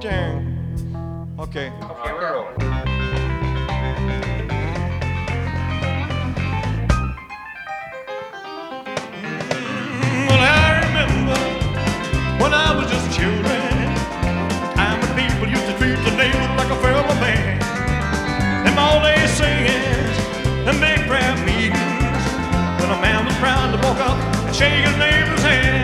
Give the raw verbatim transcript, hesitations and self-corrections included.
Dang. Okay. Okay, we're rolling. Well, I remember when I was just children, time when people used to treat the neighbors like a fellow man. Them all day singing, them big prayer meetings, when a man was proud to walk up and shake his neighbor.